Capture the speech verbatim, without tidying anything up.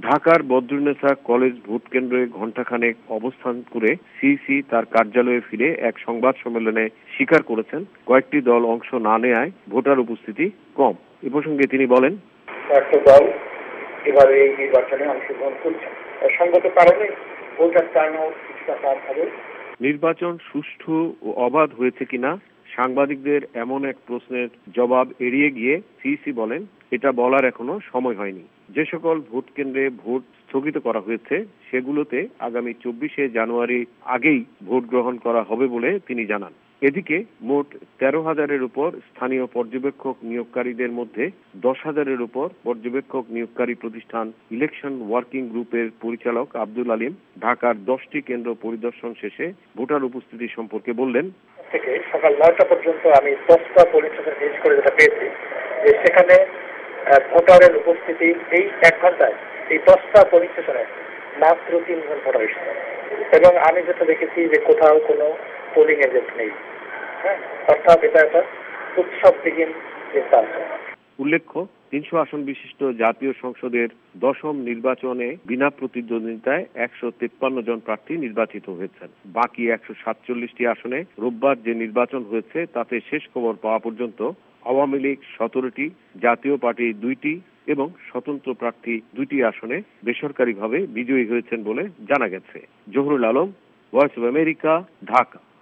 ঢাকার Badrunnesa college vote কেন্দ্রে ঘণ্টাখানেক অবস্থান করে সিইসি তার কার্যালয়ে ফিরে এক সংবাদ সম্মেলনে স্বীকার করেছেন কয়েকটি দল অংশ না নেয়ায় ভোটার উপস্থিতি কম। এ প্রসঙ্গে তিনি বলেন, কয়েকটি দল এবারে এই নির্বাচনে অংশগ্রহণ করছে, সঙ্গত কারণে ভোটার টার্নআউট কিছুটা কম হবে। নির্বাচন সুষ্ঠু ও অবাধ হয়েছে কিনা সাংবাদিকদের এমন এক প্রশ্নের জবাব এড়িয়ে গিয়ে সিইসি বলেন, এটা বলার এখনো সময় হয়নি। যে সকল ভোট কেন্দ্রে ভোট স্থগিত করা হয়েছে সেগুলোতে আগামী চব্বিশে জানুয়ারি আগেই ভোট গ্রহণ করা হবে বলে তিনি জানান। এদিকে মোট তেরো হাজারের উপর স্থানীয় পর্যবেক্ষক নিয়োগকারীদের মধ্যে দশ হাজারের উপর পর্যবেক্ষক নিয়োগকারী প্রতিষ্ঠান ইলেকশন ওয়ার্কিং গ্রুপের পরিচালক আব্দুল আলিম ঢাকার দশটি কেন্দ্র পরিদর্শন শেষে ভোটার উপস্থিতি সম্পর্কে বললেন, থেকে সকাল নয়টা পর্যন্ত আমি দশটা পোলিং স্টেশন ভিজিট করে যেটা পেয়েছি যে সেখানে ভোটারের উপস্থিতি এই এক ঘন্টায় এই দশটা পোলিং স্টেশনে মাত্র তিনজন ভোটার এসেছে এবং আমি যেটা দেখেছি যে কোথাও কোনো পোলিং এজেন্ট নেই। হ্যাঁ, অর্থাৎ এটা একটা উৎসববিহীন নির্বাচন। উল্লেখ্য, তিনশো আসন বিশিষ্ট জাতীয় সংসদের দশম নির্বাচনে বিনা প্রতিদ্বন্দ্বিতায় একশো তেপ্পান্ন জন প্রার্থী নির্বাচিত হয়েছেন। বাকি একশো সাতচল্লিশটি আসনে রোববার যে নির্বাচন হয়েছে তাতে শেষ খবর পাওয়া পর্যন্ত আওয়ামী লীগ সতেরোটি, জাতীয় পার্টি দুইটি এবং স্বতন্ত্র প্রার্থী দুইটি আসনে বেসরকারিভাবে বিজয়ী হয়েছেন বলে জানা গেছে। Zahurul Alam, voice of America, Dhaka.